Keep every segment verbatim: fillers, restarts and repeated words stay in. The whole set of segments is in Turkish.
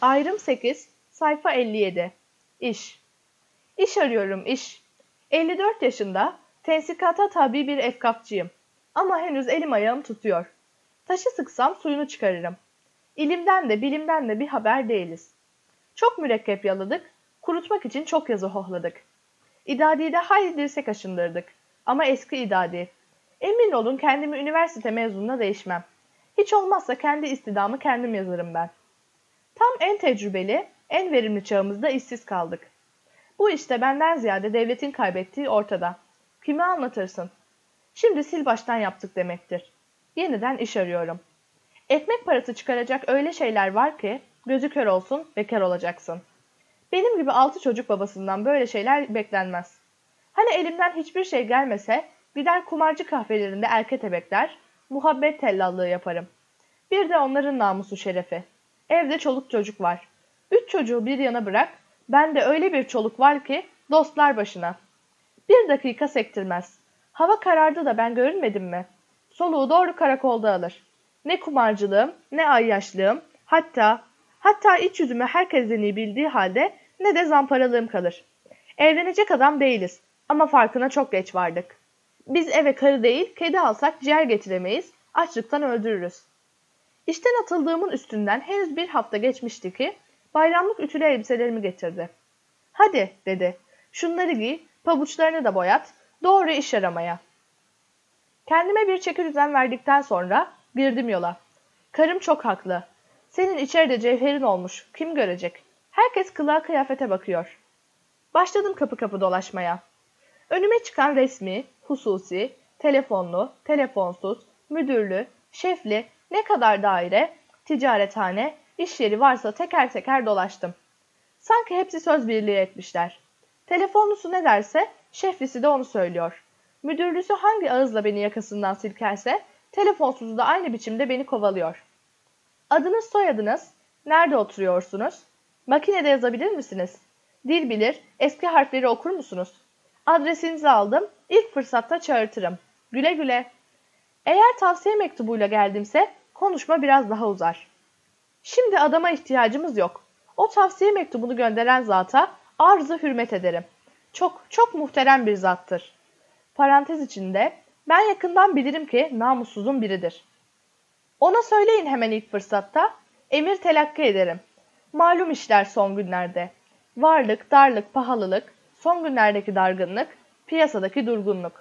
Ayrım sekiz, sayfa elli yedi. İş. İş arıyorum, iş. elli dört yaşında, tensikata tabi bir efkapçıyım. Ama henüz elim ayağım tutuyor. Taşı sıksam suyunu çıkarırım. İlimden de bilimden de bir haber değiliz. Çok mürekkep yaladık, kurutmak için çok yazı hohladık. İdadi'de hayli dirsek aşındırdık. Ama eski İdadi. Emin olun kendimi üniversite mezununa değişmem. Hiç olmazsa kendi istidamı kendim yazarım ben. Tam en tecrübeli, en verimli çağımızda işsiz kaldık. Bu işte benden ziyade devletin kaybettiği ortada. Kime anlatırsın? Şimdi sil baştan yaptık demektir. Yeniden iş arıyorum. Ekmek parası çıkaracak öyle şeyler var ki gözü kör olsun, bekar olacaksın. Benim gibi altı çocuk babasından böyle şeyler beklenmez. Hani elimden hiçbir şey gelmese gider kumarcı kahvelerinde erkete bekler, muhabbet tellallığı yaparım. Bir de onların namusu şerefi. Evde çoluk çocuk var. Üç çocuğu bir yana bırak, bende öyle bir çoluk var ki dostlar başına. Bir dakika sektirmez. Hava karardı da ben görünmedim mi? Soluğu doğru karakolda alır. Ne kumarcılığım, ne ayyaşlığım, hatta, hatta iç yüzümü herkesin iyi bildiği halde ne de zamparalığım kalır. Evlenecek adam değiliz ama farkına çok geç vardık. Biz eve karı değil, kedi alsak ciğer getiremeyiz, açlıktan öldürürüz. İşten atıldığımın üstünden henüz bir hafta geçmişti ki bayramlık ütülü elbiselerimi getirdi. Hadi dedi, şunları giy, pabuçlarını da boyat, doğru iş aramaya. Kendime bir çeki düzen verdikten sonra girdim yola. Karım çok haklı. Senin içeride cevherin olmuş, kim görecek? Herkes kılığa kıyafete bakıyor. Başladım kapı kapı dolaşmaya. Önüme çıkan resmi, hususi, telefonlu, telefonsuz, müdürlü, şefli, ne kadar daire, ticarethane, iş yeri varsa teker teker dolaştım. Sanki hepsi söz birliği etmişler. Telefonlusu ne derse, şeflisi de onu söylüyor. Müdürlüsü hangi ağızla beni yakasından silkerse, telefonsuzu da aynı biçimde beni kovalıyor. Adınız, soyadınız, nerede oturuyorsunuz? Makinede yazabilir misiniz? Dil bilir, eski harfleri okur musunuz? Adresinizi aldım, ilk fırsatta çağırtırım. Güle güle. Eğer tavsiye mektubuyla geldimse konuşma biraz daha uzar. Şimdi adama ihtiyacımız yok. O tavsiye mektubunu gönderen zata arz-ı hürmet ederim. Çok çok muhterem bir zattır. Parantez içinde ben yakından bilirim ki namussuzun biridir. Ona söyleyin hemen ilk fırsatta, emir telakki ederim. Malum işler son günlerde. Varlık, darlık, pahalılık, son günlerdeki dargınlık, piyasadaki durgunluk.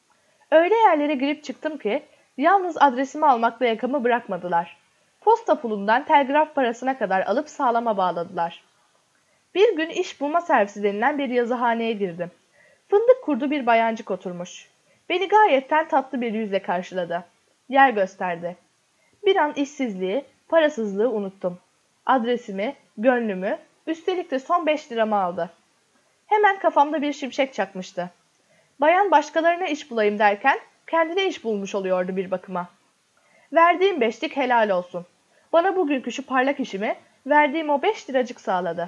Öyle yerlere girip çıktım ki yalnız adresimi almakla yakamı bırakmadılar. Posta pulundan telgraf parasına kadar alıp sağlama bağladılar. Bir gün iş bulma servisi denilen bir yazıhaneye girdim. Fındık kurdu bir bayancık oturmuş. Beni gayetten tatlı bir yüzle karşıladı. Yer gösterdi. Bir an işsizliği, parasızlığı unuttum. Adresimi, gönlümü, üstelik de son beş liramı aldı. Hemen kafamda bir şimşek çakmıştı. Bayan başkalarına iş bulayım derken kendine iş bulmuş oluyordu bir bakıma. Verdiğim beşlik helal olsun. Bana bugünkü şu parlak işimi verdiğim o beş liracık sağladı.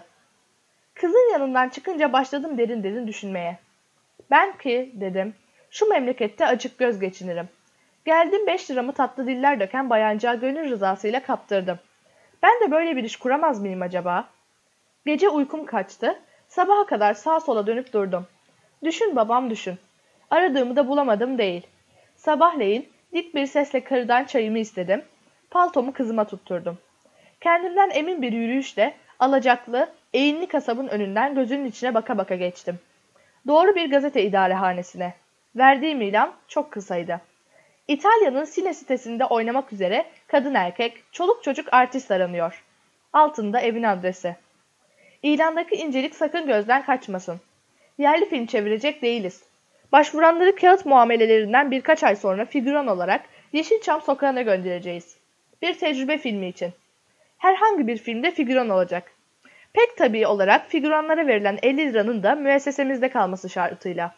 Kızın yanından çıkınca başladım derin derin düşünmeye. Ben ki dedim, şu memlekette açık göz geçinirim. Geldim beş liramı tatlı diller döken bayancığa gönül rızasıyla kaptırdım. Ben de böyle bir iş kuramaz mıyım acaba? Gece uykum kaçtı, sabaha kadar sağa sola dönüp durdum. Düşün babam düşün. Aradığımı da bulamadım değil. Sabahleyin dik bir sesle karıdan çayımı istedim. Paltomu kızıma tutturdum. Kendimden emin bir yürüyüşle alacaklı, eğinli kasabın önünden gözünün içine baka baka geçtim. Doğru bir gazete idarehanesine. Verdiğim ilan çok kısaydı. İtalya'nın Sile sitesinde oynamak üzere kadın erkek, çoluk çocuk artist aranıyor. Altında evin adresi. İlandaki incelik sakın gözden kaçmasın. Yerli film çevirecek değiliz. Başvuranları kağıt muamelelerinden birkaç ay sonra figüran olarak Yeşilçam sokağına göndereceğiz. Bir tecrübe filmi için. Herhangi bir filmde figüran olacak. Pek tabii olarak figüranlara verilen elli liranın da müessesemizde kalması şartıyla.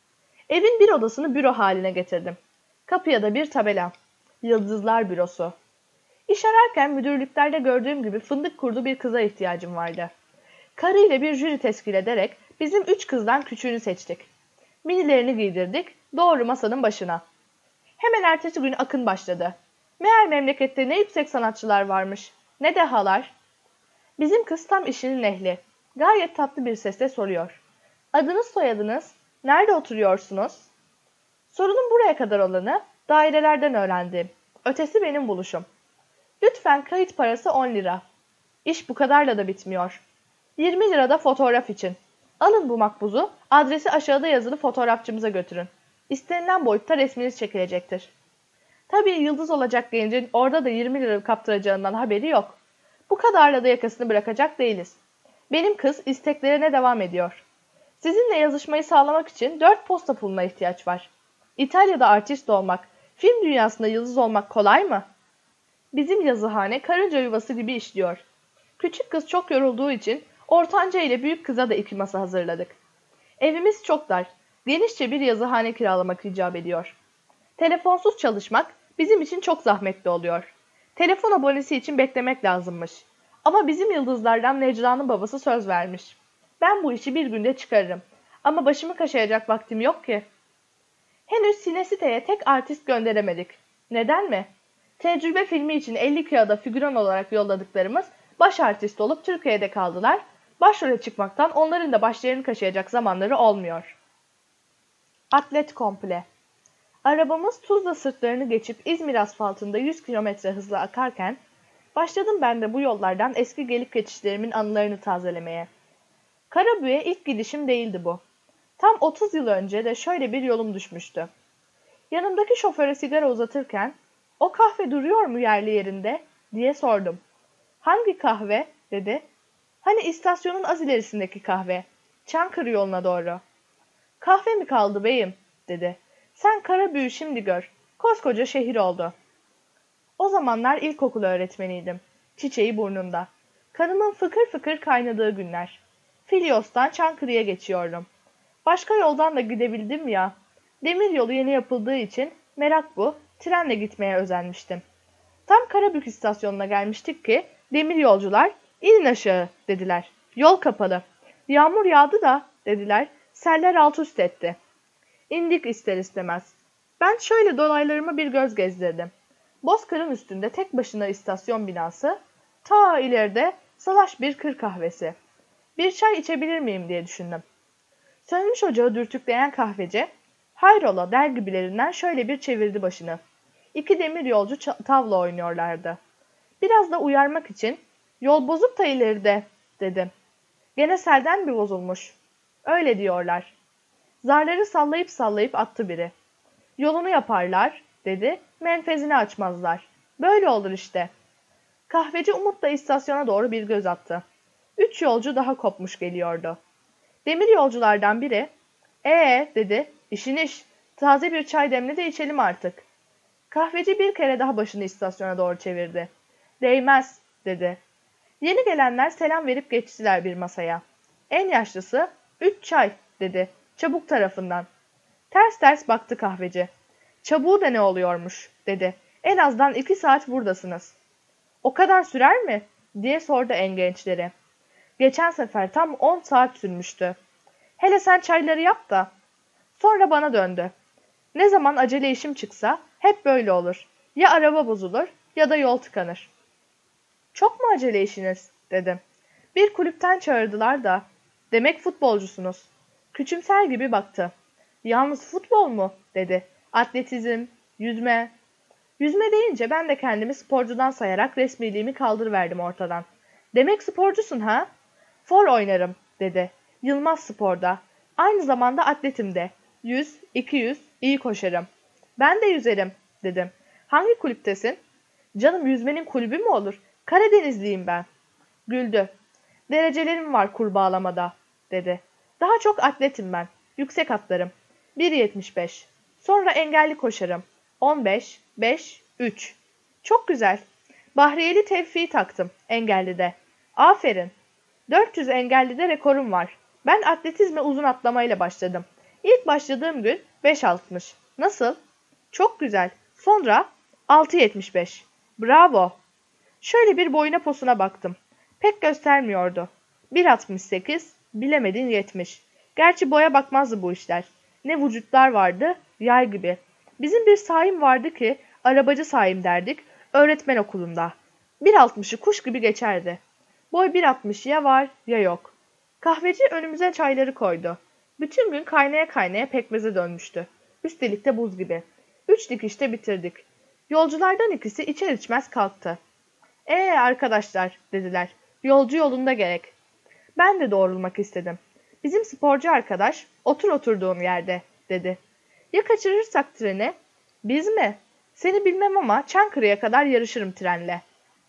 Evin bir odasını büro haline getirdim. Kapıya da bir tabela. Yıldızlar Bürosu. İş ararken müdürlüklerde gördüğüm gibi fındık kurdu bir kıza ihtiyacım vardı. Karıyla bir jüri teşkil ederek bizim üç kızdan küçüğünü seçtik. Minilerini giydirdik, doğru masanın başına. Hemen ertesi gün akın başladı. Meğer memlekette ne yüksek sanatçılar varmış, ne dehalar. Bizim kız tam işinin ehli. Gayet tatlı bir sesle soruyor. Adınız soyadınız, nerede oturuyorsunuz? Sorunun buraya kadar olanı dairelerden öğrendim. Ötesi benim buluşum. Lütfen kayıt parası on lira. İş bu kadarla da bitmiyor. yirmi lira da fotoğraf için. Alın bu makbuzu, adresi aşağıda yazılı fotoğrafçımıza götürün. İstenilen boyutta resminiz çekilecektir. Tabii yıldız olacak gencin orada da yirmi lira kaptıracağından haberi yok. Bu kadarla da yakasını bırakacak değiliz. Benim kız isteklerine devam ediyor. Sizinle yazışmayı sağlamak için dört posta puluna ihtiyaç var. İtalya'da artist olmak, film dünyasında yıldız olmak kolay mı? Bizim yazıhane karınca yuvası gibi işliyor. Küçük kız çok yorulduğu için ortanca ile büyük kıza da iki masa hazırladık. Evimiz çok dar, genişçe bir yazıhane kiralamak icap ediyor. Telefonsuz çalışmak bizim için çok zahmetli oluyor. Telefon abonesi için beklemek lazımmış. Ama bizim yıldızlardan Necla'nın babası söz vermiş. Ben bu işi bir günde çıkarırım. Ama başımı kaşıyacak vaktim yok ki. Henüz Sinesite'ye tek artist gönderemedik. Neden mi? Tecrübe filmi için elli kağıda figüran olarak yolladıklarımız baş artist olup Türkiye'de kaldılar. Başrole çıkmaktan onların da başlarını kaşıyacak zamanları olmuyor. Atlet komple. Arabamız Tuzla sırtlarını geçip İzmir asfaltında yüz kilometre hızla akarken başladım ben de bu yollardan eski gelip geçişlerimin anılarını tazelemeye. Karabük'e ilk gidişim değildi bu. Tam otuz yıl önce de şöyle bir yolum düşmüştü. Yanımdaki şoföre sigara uzatırken "O kahve duruyor mu yerli yerinde?" diye sordum. "Hangi kahve?" dedi. "Hani istasyonun az ilerisindeki kahve. Çankırı yoluna doğru." "Kahve mi kaldı beyim?" dedi. "Sen Karabük'ü şimdi gör. Koskoca şehir oldu." O zamanlar ilkokul öğretmeniydim. Çiçeği burnumda. Kanımın fıkır fıkır kaynadığı günler. Filyos'tan Çankırı'ya geçiyordum. Başka yoldan da gidebildim ya. Demiryolu yeni yapıldığı için merak bu, trenle gitmeye özenmiştim. Tam Karabük istasyonuna gelmiştik ki demiryolcular "İnin aşağı" dediler. "Yol kapalı. Yağmur yağdı da" dediler. "Seller alt üst etti." İndik ister istemez. Ben şöyle dolaylarıma bir göz gezdirdim. Bozkır'ın üstünde tek başına istasyon binası, ta ileride salaş bir kır kahvesi. Bir çay içebilir miyim diye düşündüm. Sönmüş ocağı dürtükleyen kahveci, hayrola der gibilerinden şöyle bir çevirdi başını. İki demir yolcu tavla oynuyorlardı. Biraz da uyarmak için "Yol bozuk da ileride" dedim. "Gene selden mi bozulmuş?" "Öyle diyorlar." Zarları sallayıp sallayıp attı biri. "Yolunu yaparlar" dedi, "menfezini açmazlar. Böyle olur işte." Kahveci umutla istasyona doğru bir göz attı. Üç yolcu daha kopmuş geliyordu. Demir yolculardan biri "Ee" dedi, "işin iş. Taze bir çay demle de içelim artık." Kahveci bir kere daha başını istasyona doğru çevirdi. "Değmez" dedi. Yeni gelenler selam verip geçtiler bir masaya. En yaşlısı "Üç çay" dedi, çabuk tarafından. Ters ters baktı kahveci. "Çabuğu da ne oluyormuş" dedi. "En azdan iki saat buradasınız." "O kadar sürer mi?" diye sordu en gençleri. Geçen sefer tam on saat sürmüştü. "Hele sen çayları yap da." Sonra bana döndü. "Ne zaman acele işim çıksa hep böyle olur. Ya araba bozulur ya da yol tıkanır." "Çok mu acele işiniz?" dedim. "Bir kulüpten çağırdılar da." "Demek futbolcusunuz." Küçümser gibi baktı. "Yalnız futbol mu?" dedi. "Atletizm, yüzme." Yüzme deyince ben de kendimi sporcudan sayarak resmiliğimi kaldırıverdim ortadan. "Demek sporcusun ha?" "For oynarım" dedi. "Yılmaz Spor'da. Aynı zamanda atletimde. Yüz, iki yüz, iyi koşarım." "Ben de yüzerim" dedim. "Hangi kulüptesin?" "Canım yüzmenin kulübü mü olur? Karadenizliyim ben." Güldü. "Derecelerim var kurbağalamada" dedi. "Daha çok atletim ben. Yüksek atlarım. bir yetmiş beş. Sonra engelli koşarım. on beş, beş, üç. Çok güzel. Bahriyeli tevfiği taktım engellide. Aferin. dört yüz engellide rekorum var. Ben atletizme uzun atlamayla başladım. İlk başladığım gün beş altmış. Nasıl?" "Çok güzel. Sonra altı yetmiş beş. Bravo." Şöyle bir boyuna posuna baktım. Pek göstermiyordu. bir altmış sekiz, bilemedin yetmiş. Gerçi boya bakmazdı bu işler. Ne vücutlar vardı, yay gibi. Bizim bir Saim vardı ki, arabacı Saim derdik, öğretmen okulunda. bir altmışı kuş gibi geçerdi. Boy bir altmış ya var ya yok. Kahveci önümüze çayları koydu. Bütün gün kaynaya kaynaya pekmeze dönmüştü. Üstelik de buz gibi. Üç dikişte bitirdik. Yolculardan ikisi içer içmez kalktı. ''Ee arkadaşlar'' dediler. ''Yolcu yolunda gerek.'' Ben de doğrulmak istedim. ''Bizim sporcu arkadaş otur oturduğun yerde'' dedi. ''Ya kaçırırsak treni?'' ''Biz mi? Seni bilmem ama Çankırı'ya kadar yarışırım trenle.''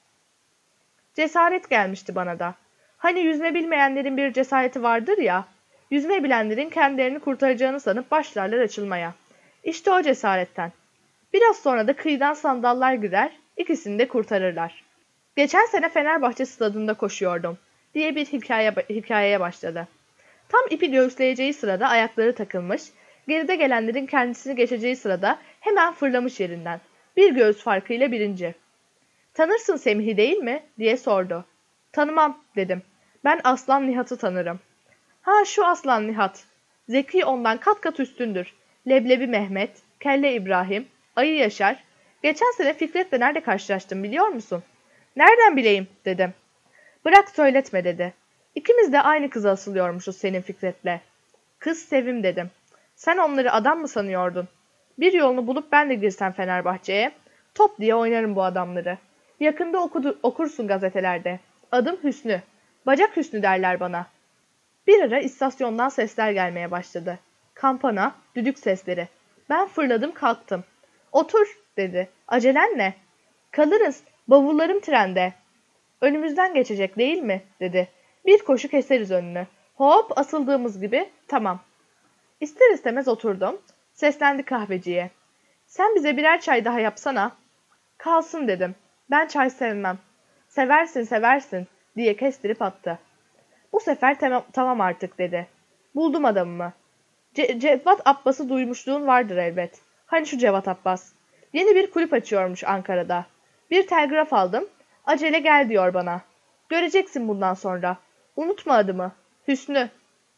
Cesaret gelmişti bana da. Hani yüzme bilmeyenlerin bir cesareti vardır ya, yüzme bilenlerin kendilerini kurtaracağını sanıp başlarlar açılmaya. İşte o cesaretten. Biraz sonra da kıyıdan sandallar girer, ikisini de kurtarırlar. ''Geçen sene Fenerbahçe stadında koşuyordum'' diye bir hikaye, hikayeye başladı. Tam ipi göğüsleyeceği sırada ayakları takılmış, geride gelenlerin kendisini geçeceği sırada hemen fırlamış yerinden. Bir göğüs farkıyla birinci. ''Tanırsın Semih'i değil mi?'' diye sordu. ''Tanımam'' dedim. ''Ben Aslan Nihat'ı tanırım.'' ''Ha şu Aslan Nihat. Zeki ondan kat kat üstündür. Leblebi Mehmet, Kelle İbrahim, Ayı Yaşar. Geçen sene Fikret'le nerede karşılaştım biliyor musun?'' ''Nereden bileyim?'' dedim. ''Bırak söyletme'' dedi. ''İkimiz de aynı kıza asılıyormuşuz senin Fikret'le.'' ''Kız Sevim'' dedim. ''Sen onları adam mı sanıyordun? Bir yolunu bulup ben de girsem Fenerbahçe'ye, top diye oynarım bu adamları. Yakında okudu, okursun gazetelerde. Adım Hüsnü. Bacak Hüsnü derler bana.'' Bir ara istasyondan sesler gelmeye başladı. Kampana, düdük sesleri. Ben fırladım kalktım. ''Otur'' dedi. ''Acelen ne?'' ''Kalırız. Bavullarım trende.'' ''Önümüzden geçecek değil mi?'' dedi. ''Bir koşu keseriz önünü. Hop asıldığımız gibi tamam.'' İster istemez oturdum. Seslendi kahveciye. ''Sen bize birer çay daha yapsana.'' ''Kalsın'' dedim. ''Ben çay sevmem.'' ''Seversin seversin'' diye kestirip attı. ''Bu sefer tamam, tamam artık'' dedi. ''Buldum adamımı. Ce Cevat Abbas'ı duymuşluğun vardır elbet. Hani şu Cevat Abbas. Yeni bir kulüp açıyormuş Ankara'da. Bir telgraf aldım. Acele gel diyor bana. Göreceksin bundan sonra. Unutma adımı. Hüsnü.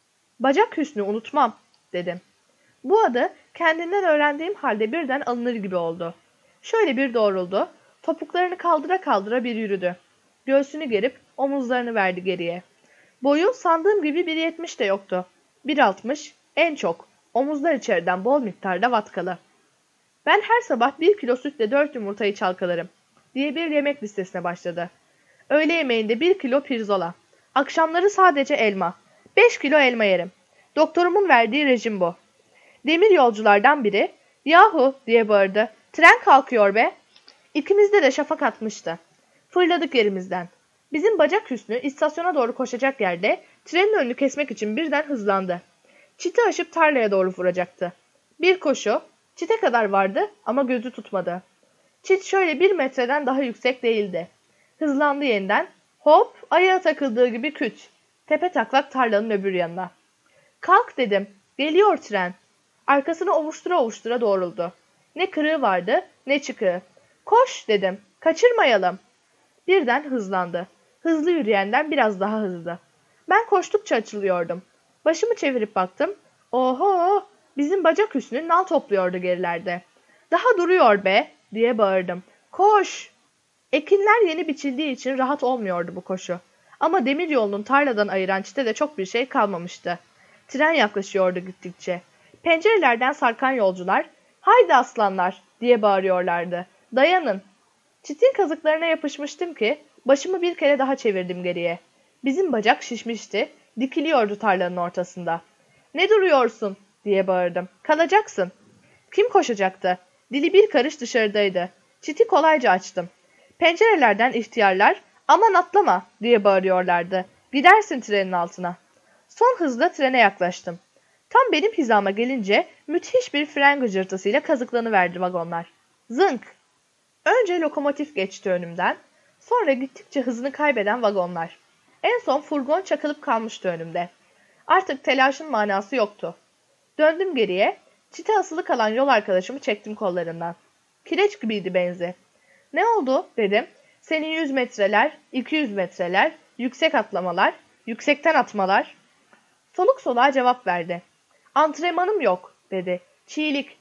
Bacak Hüsnü unutmam dedim. Bu adı kendinden öğrendiğim halde birden alınır gibi oldu. Şöyle bir doğruldu. Topuklarını kaldıra kaldıra bir yürüdü. Göğsünü gerip omuzlarını verdi geriye. Boyu sandığım gibi bir yetmiş de yoktu. bir altmış en çok. Omuzlar içeriden bol miktarda vatkalı. ''Ben her sabah bir kilo sütle dört yumurtayı çalkalarım'' diye bir yemek listesine başladı. ''Öğle yemeğinde bir kilo pirzola. Akşamları sadece elma. beş kilo elma yerim. Doktorumun verdiği rejim bu.'' Demir yolculardan biri ''Yahu'' diye bağırdı. ''Tren kalkıyor be.'' İkimizde de şafak atmıştı. Fırladık yerimizden. Bizim bacak Hüsnü istasyona doğru koşacak yerde trenin önünü kesmek için birden hızlandı. Çiti aşıp tarlaya doğru vuracaktı. Bir koşu, çite kadar vardı ama gözü tutmadı. Çit şöyle bir metreden daha yüksek değildi. Hızlandı yeniden. Hop, ayağa takıldığı gibi küt. Tepe taklak tarlanın öbür yanına. ''Kalk'' dedim. ''Geliyor tren.'' Arkasını ovuştura ovuştura doğruldu. Ne kırığı vardı, ne çıkığı. ''Koş'' dedim. ''Kaçırmayalım.'' Birden hızlandı. Hızlı yürüyenden biraz daha hızlı. Ben koştukça açılıyordum. Başımı çevirip baktım. Oho! Bizim bacak Hüsnü nal topluyordu gerilerde. ''Daha duruyor be!'' diye bağırdım. ''Koş!'' Ekinler yeni biçildiği için rahat olmuyordu bu koşu. Ama demiryolunun tarladan ayıran çitede çok bir şey kalmamıştı. Tren yaklaşıyordu gittikçe. Pencerelerden sarkan yolcular, ''Haydi aslanlar!'' diye bağırıyorlardı. ''Dayanın!'' Çitin kazıklarına yapışmıştım ki başımı bir kere daha çevirdim geriye. Bizim bacak şişmişti, dikiliyordu tarlanın ortasında. ''Ne duruyorsun?'' diye bağırdım. ''Kalacaksın.'' Kim koşacaktı? Dili bir karış dışarıdaydı. Çiti kolayca açtım. Pencerelerden ihtiyarlar ''Aman atlama!'' diye bağırıyorlardı. ''Gidersin trenin altına.'' Son hızla trene yaklaştım. Tam benim hizama gelince müthiş bir fren gıcırtısıyla kazıklanıverdi vagonlar. Zınk! Önce lokomotif geçti önümden, sonra gittikçe hızını kaybeden vagonlar. En son furgon çakılıp kalmıştı önümde. Artık telaşın manası yoktu. Döndüm geriye, çite asılı kalan yol arkadaşımı çektim kollarından. Kireç gibiydi benzi. ''Ne oldu?'' dedim. ''Senin yüz metreler, iki yüz metreler, yüksek atlamalar, yüksekten atmalar.'' Soluk soluğa cevap verdi. ''Antrenmanım yok'' dedi. ''Çiğlik.''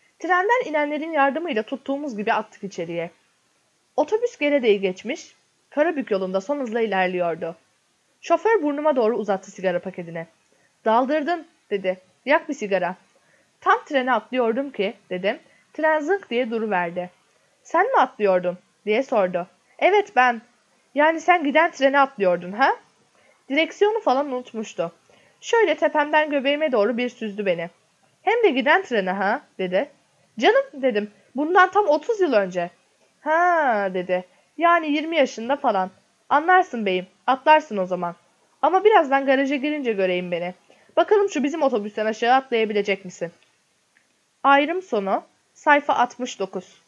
Trenden inenlerin yardımıyla tuttuğumuz gibi attık içeriye. Otobüs Gerede'yi geçmiş, Karabük yolunda son hızla ilerliyordu. Şoför burnuma doğru uzattı sigara paketini. Daldırdın dedi. Yak bir sigara. Tam trene atlıyordum ki dedim. Tren zınk diye duruverdi. Sen mi atlıyordun diye sordu. Evet ben. Yani sen giden trene atlıyordun ha? Direksiyonu falan unutmuştu. Şöyle tepemden göbeğime doğru bir süzdü beni. Hem de giden trene ha dedi. Canım dedim. Bundan tam otuz yıl önce. Ha dedi. Yani yirmi yaşında falan. Anlarsın beyim. Atlarsın o zaman. Ama birazdan garaja girince göreyim beni. Bakalım şu bizim otobüsten aşağı atlayabilecek misin? Ayrım sonu sayfa altmış dokuz.